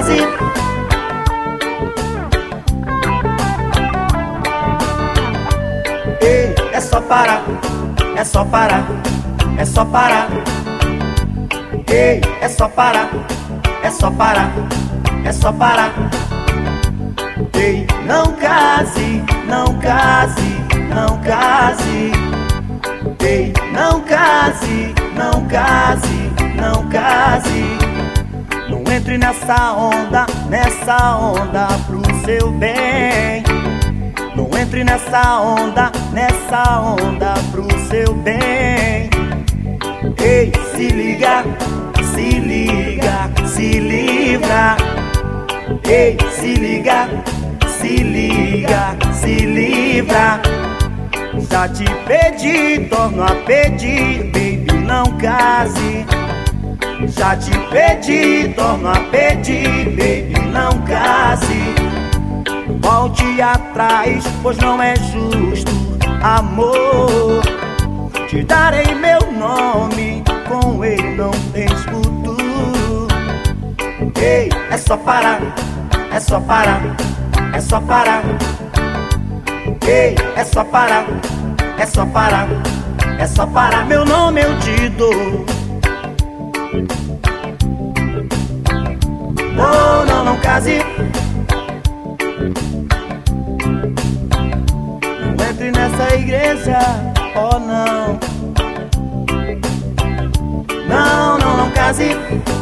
case. Ei, é só parar, é só parar, é só parar. Ei, é só parar, é só parar, é só parar. Ei, não case, não case, não case. Ei, não case, não case, não case. Não entre nessa onda pro seu bem. Não entre nessa onda pro seu bem. Ei, se liga, se liga, se livra. Ei, se liga, se liga, se livra. Já te pedi, torno a pedir, baby, não case. Já te pedi, torno a pedir, baby, não case. Volte atrás, pois não é justo, amor. Te darei meu nome, com ele não tens futuro. Ei, é só parar, é só parar, é só parar. Ei, é só parar, é só parar, é só parar. Meu nome eu te dou. Oh, não, não case. Não entre nessa igreja, oh não. Não, não, não case.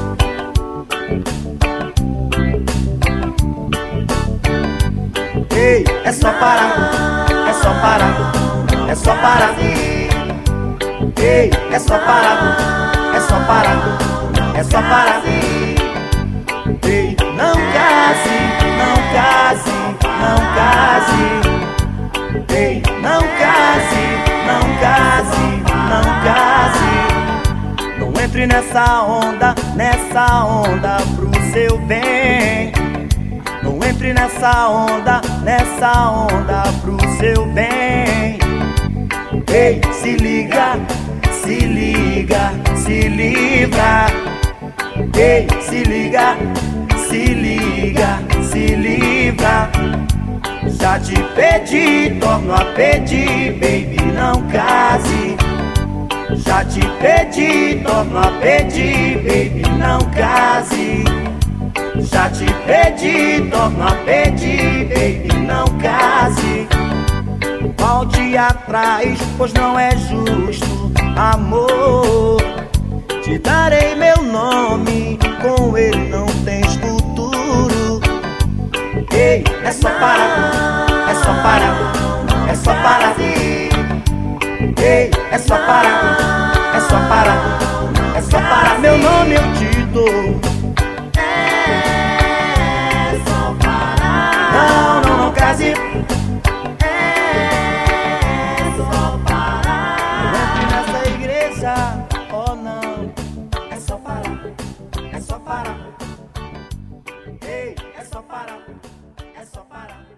Ei, é só parar, é só parar, é só parar. Ei, é só parar, é só parar, é só parar. Ei, não case, não case, não case. Ei, não case, não case, não case. Não entre nessa onda pro seu bem. Não entre nessa onda pro seu bem. Ei, se liga, se liga, se livra. Ei, se liga, se liga, se livra. Já te pedi, torno a pedir, baby, não case. Já te pedi, torno a pedir, baby, não case. Já te pedi, torno a pedir, baby, não case. Volte atrás, pois não é justo, amor. Te darei meu nome, com ele não tens futuro. Ei, é só parar, é só parar, é só parar. Ei, é só parar, é só parar, é só parar. Meu nome eu te dou. É só parar. Não, não, não case. É só parar. Não entre nessa igreja, oh não. É só parar, é só parar. Ei, é só parar, é só parar.